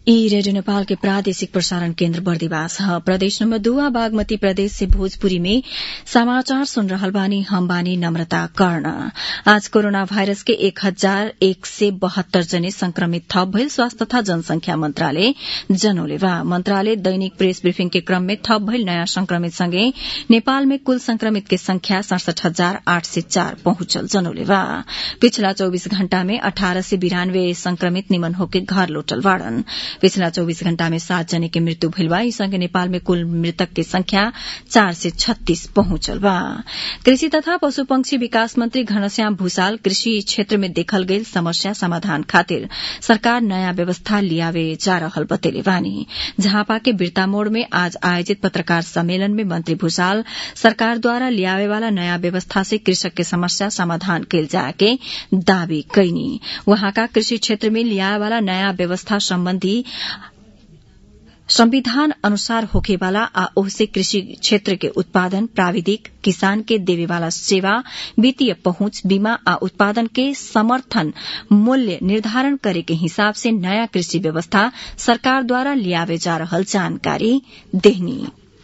ई रेडियो नेपाल के प्रादेशिक प्रसारण केन्द्र बर्दिवास ह। प्रदेश नंबर 2 बागमती प्रदेश से भोजपुरी में समाचार सुन रहल बानी। हम बानी नम्रता कर्ण। आज कोरोना वायरस के 1172 जने संक्रमित थप भइल स्वास्थ्य तथा जनसंख्या मंत्रालय जनौले बा। मंत्रालय दैनिक प्रेस ब्रिफिंग के क्रम में थप भइल नयाँ संक्रमित सँगै नेपाल में कुल संक्रमित के संख्या 67,804 पहुंचल जनौले बा। पिछला 24 घण्टा में 1892 संक्रमित निमन होके घर लौटल बाड़न। पिछला 24 घण्टा में 7 जने के मृत्यु भइल बा। सँगै नेपाल में कुल मृतक के संख्या 436 पहुंचल बा। कृषि तथा पशुपक्षी विकास मंत्री घनश्याम भूषाल कृषि क्षेत्र में देखल गईल समस्या समाधान खातिर सरकार नयाँ व्यवस्था लियावे जा रहल बतेले बानी। झापा के बिरतामोड़ में आज आयोजित पत्रकार सम्मेलन में मंत्री भूषाल सरकार द्वारा लियावे वाला नयाँ व्यवस्था से कृषक के समस्या समाधान कैल जाके दावी कैनी। वहाँका कृषि क्षेत्र में लियावे वाला नयाँ व्यवस्था सम्बन्धी संविधान अनुसार होखेवाला आ ओहसे कृषि क्षेत्र के उत्पादन प्राविधिक किसान के देवेवाला सेवा वित्तीय पहुंच बीमा आ उत्पादन के समर्थन मूल्य निर्धारण करे के हिसाब से नयाँ कृषि व्यवस्था सरकार द्वारा लियावे जा रहल जानकारी देहनी।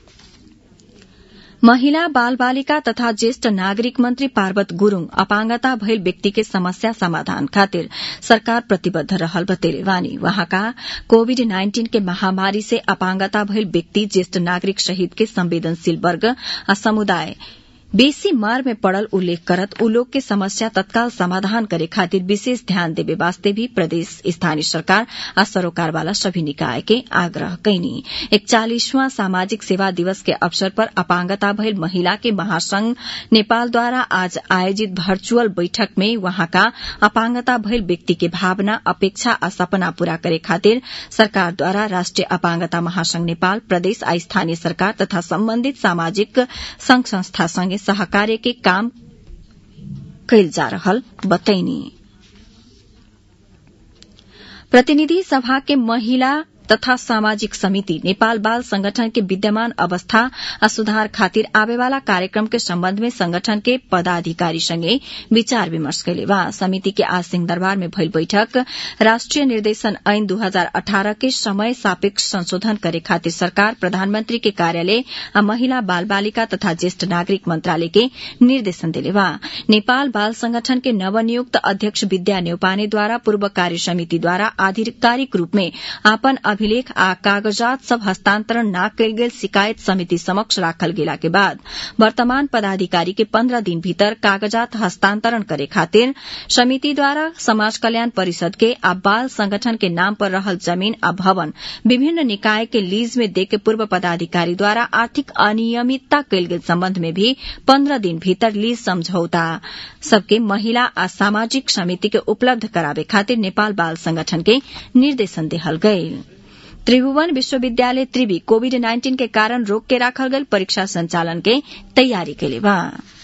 महिला बाल बालिका तथा ज्येष्ठ नागरिक मंत्री पार्वत गुरूङ अपाङ्गता भइल व्यक्ति के समस्या समाधान खातिर सरकार प्रतिबद्ध रहल बतेले बानी। वहाँका कोविड-19 के महामारी से अपाङ्गता भइल व्यक्ति ज्येष्ठ नागरिक सहित के संवेदनशील वर्ग आ समुदाय बेसी मार में पड़ल उल्लेख करत उ लोग के समस्या तत्काल समाधान करे खातिर विशेष ध्यान देवे वास्ते भी प्रदेश स्थानीय सरकार आ सरोकार वाला सभी निकाय के आग्रह कैनी। 41वां सामाजिक सेवा दिवस के अवसर पर अपाङ्गता भइल महिला के महासंघ नेपाल द्वारा आज आयोजित वर्चुअल बैठक में वहाँका अपाङ्गता भइल व्यक्ति के भावना अपेक्षा आ सपना पूरा करे खातिर सरकार द्वारा राष्ट्रिय अपाङ्गता महासंघ नेपाल प्रदेश आ स्थानीय सरकार तथा सम्बन्धित सामाजिक संघ संस्था संगे सहकार्य के काम कैल जा रहल बतैनी। प्रतिनिधि सभा के महिला तथा सामाजिक समिति नेपाल बाल संगठन के विद्यमान अवस्था आ सुधार खातिर आवेवाला कार्यक्रम के सम्बन्ध में संगठन के पदाधिकारी संगे विचार विमर्श कैले बा। समिति के आज सिंहदरबार में भइल बैठक राष्ट्रिय निर्देशन ऐन 2018 के समय सापेक्ष संशोधन करे खातिर सरकार प्रधानमंत्री के कार्यालय आ महिला बाल बालिका तथा ज्येष्ठ नागरिक मंत्रालय के निर्देशन देले बा। नेपाल बाल संगठन के नवनियुक्त अध्यक्ष विद्या न्यौपाने द्वारा पूर्व कार्य समिति द्वारा आधिकारिक रूप में आपन अभिलेख आ कागजात सब हस्तांतरण न कैल गेल शिकायत समिति समक्ष राखल गेला के बाद वर्तमान पदाधिकारी के 15 दिन भीतर कागजात हस्तांतरण करे खातिर समिति द्वारा समाज कल्याण परिषद के आ बाल संगठन के नाम पर रहल जमीन आ भवन विभिन्न निकाय के लीज में देके पूर्व पदाधिकारी द्वारा आर्थिक अनियमितता कैल गेल संबंध में भी 15 दिन भीतर लीज समझौता सबके महिला आ सामाजिक समिति के उपलब्ध करावे खातिर नेपाल बाल संगठन के निर्देशन देहल गईल। त्रिभुवन विश्वविद्यालय त्रिवी कोविड-19 के कारण रोक के राखल गईल परीक्षा संचालन के तैयारी कैले बा।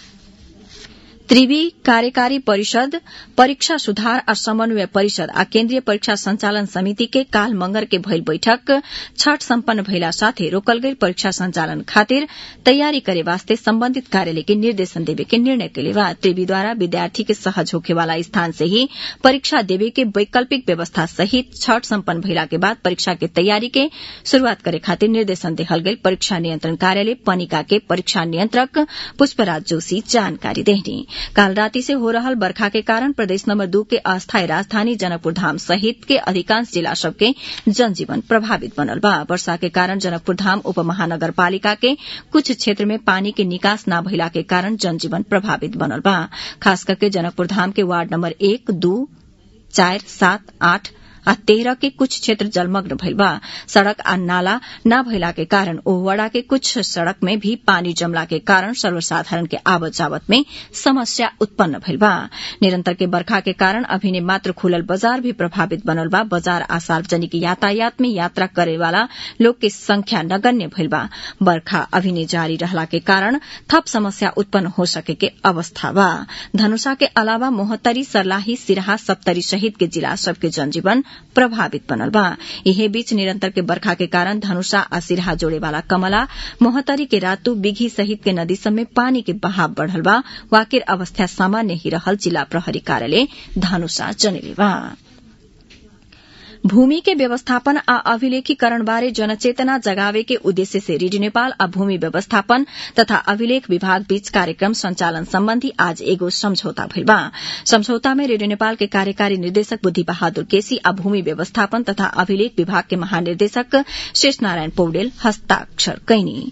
त्रिवी कार्यकारी परिषद परीक्षा सुधार आ समन्वय परिषद आ केन्द्रीय परीक्षा संचालन समिति के काल मंगर के भइल बैठक छठ सम्पन्न भइला साथे रोकल गईल परीक्षा संचालन खातिर तैयारी करे वास्ते सम्बन्धित कार्यालय के निर्देशन देवे के निर्णय कैले बा। त्रिवी द्वारा विद्यार्थी के सहज होखे वाला स्थान से ही परीक्षा देवे के वैकल्पिक व्यवस्था सहित छठ सम्पन्न भइला के बाद परीक्षा के तैयारी के शुरूआत करे खातिर निर्देशन देहल गईल परीक्षा नियन्त्रण कार्यालय पनिका के परीक्षा नियन्त्रक पुष्पराज जोशी जानकारी देहनी। काल राति से हो रहल बरखा के कारण प्रदेश नंबर 2 के अस्थायी राजधानी जनकपुर धाम सहित के अधिकांश जिला सबके जनजीवन प्रभावित बनल बा। वर्षा के कारण जनकपुर धाम उपमहानगरपालिका के कुछ क्षेत्र में पानी के निकास न भइला के कारण जनजीवन प्रभावित बनल बा। खास करके जनकपुर धाम के वार्ड नंबर 1, 2, 4, 7, 8 आ 13 के कुछ क्षेत्र जलमग्न भइल बा। सड़क आ नाला न भइला के कारण ओहवड़ा के कुछ सड़क में भी पानी जमला के कारण सर्वसाधारण के आवत जावत में समस्या उत्पन्न भइल बा। निरंतर के बरखा के कारण अभिने मात्र खुलल बाजार भी प्रभावित बनल बा। बाजार आ सार्वजनिक यातायात में यात्रा करे वाला लोग के संख्या नगण्य भइल बा। बरखा अभिने जारी रहला के कारण थप समस्या उत्पन्न हो सके के अवस्था बा। धनुषा के अलावा मोहतरी सर्लाही सिराहा सप्तरी सहित के जिला सबके जनजीवन प्रभावित बनल बा। यही बीच निरंतर के बरखा के कारण धनुषा आ सिराहा जोड़े वाला कमला मोहतरी के रातू बिघी सहित के नदी सब में पानी के बहाव बढ़ल बा। वाकिर अवस्था सामान्य ही रहल जिला प्रहरी कार्यालय धनुषा जनले बा। भूमि के व्यवस्थापन आ अभिलेखीकरण बारे जनचेतना जगावे के उद्देश्य से रेडियो नेपाल आ भूमि व्यवस्थापन तथा अभिलेख विभाग बीच कार्यक्रम संचालन सम्बन्धी आज एगो सम्झौता भइल बा। सम्झौता में रेडियो नेपाल के कार्यकारी निर्देशक बुद्धि बहादुर केसी आ भूमि व्यवस्थापन तथा अभिलेख विभाग के महानिर्देशक शेष नारायण पौडेल हस्ताक्षर कैनी।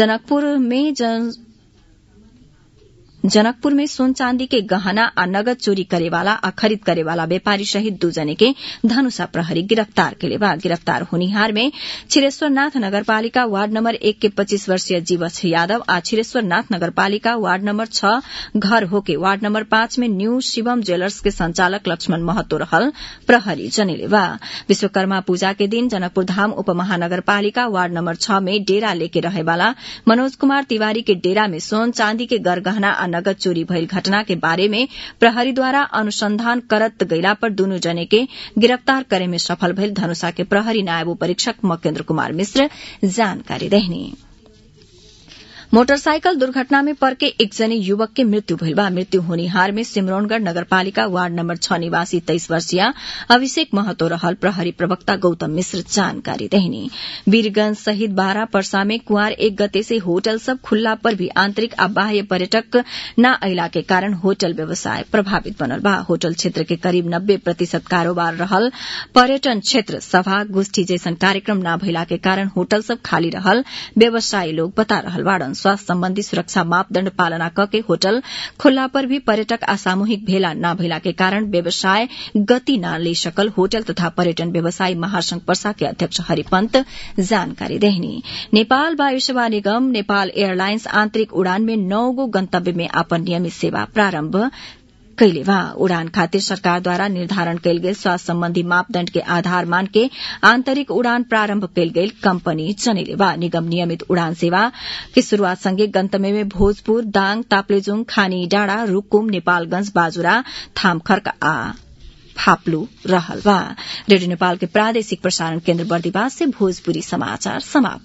जनकपुर में सोन चांदी के गहना आ नगद चोरी करेवाला आ खरीद करेवाला व्यापारी सहित 2 जने के धनुषा प्रहरी गिरफ्तार केले बा। गिरफ्तार होनिहार में छिरेश्वरनाथ नगरपालिका वार्ड नंबर 1 के 25 वर्षीय जीवछ यादव आ छिरेश्वरनाथ नगरपालिका वार्ड नंबर 6 घर होके वार्ड नंबर 5 में न्यू शिवम ज्वेलर्स के संचालक लक्ष्मण महतो रहल प्रहरी जनेले बा। विश्वकर्मा पूजा के दिन जनकपुर धाम उपमहानगरपालिका वार्ड नंबर 6 में डेरा लेके रहेवाला मनोज कुमार तिवारी के डेरा में सोन चांदी के गरगहना आ नगद चोरी भइल घटना के बारे में प्रहरी द्वारा अनुसंधान करत गइला पर दुनु जने के गिरफ्तार करे में सफल भइल धनुषा के प्रहरी नायब परीक्षक मकेन्द्र कुमार मिश्र जानकारी देहनी। मोटरसाइकल दुर्घटना में पर्के एक जने युवक के मृत्यु भइल बा। मृत्यु होनिहार में सिमरौनगढ़ नगरपालिका वार्ड नंबर 6 निवासी 23 वर्षीय अभिषेक महतो रहल प्रहरी प्रवक्ता गौतम मिश्र जानकारी देहनी। वीरगंज सहित 12 पर्सा में कुंवार 1 गते से होटल सब खुल्ला पर भी आंतरिक आ बाह्य पर्यटक न अइला के कारण होटल व्यवसाय प्रभावित बनल बा। होटल क्षेत्र के करीब 90% कारोबार रहल पर्यटन क्षेत्र सभा गोष्ठी जैसन कार्यक्रम न भइला के कारण होटल सब खाली रहल व्यवसायी लोग बता रहल बाड़न। स्वास्थ्य संबंधी सुरक्षा मापदण्ड पालना करके होटल खुल्ला पर भी पर्यटक आ सामूहिक भेला न भइला के कारण व्यवसाय गति न ले सकल होटल तथा पर्यटन व्यवसायी महासंघ पर्सा के अध्यक्ष हरिपंत जानकारी देहनी। नेपाल वायु सेवा निगम नेपाल एयरलाइन्स आंतरिक उड़ान में 9 गो गंतव्य में अपन नियमित सेवा प्रारम्भ कैले बा। उड़ान खातिर सरकार द्वारा निर्धारण कैल गेल स्वास्थ्य संबंधी मापदण्ड के आधार मान के आंतरिक उड़ान प्रारम्भ कैल गेल कंपनी जनेले बा। निगम नियमित उड़ान सेवा के शुरूआत संगे गंतव्य में भोजपुर, दाङ, ताप्लेजुङ, खानी डाँडा, रूकुम, नेपालगंज, बाजुरा, थामखर्क आ फाप्लू रहल बा। रेडियो नेपाल के प्रादेशिक प्रसारण केन्द्र बर्दिवास से भोजपुरी समाचार समाप्त।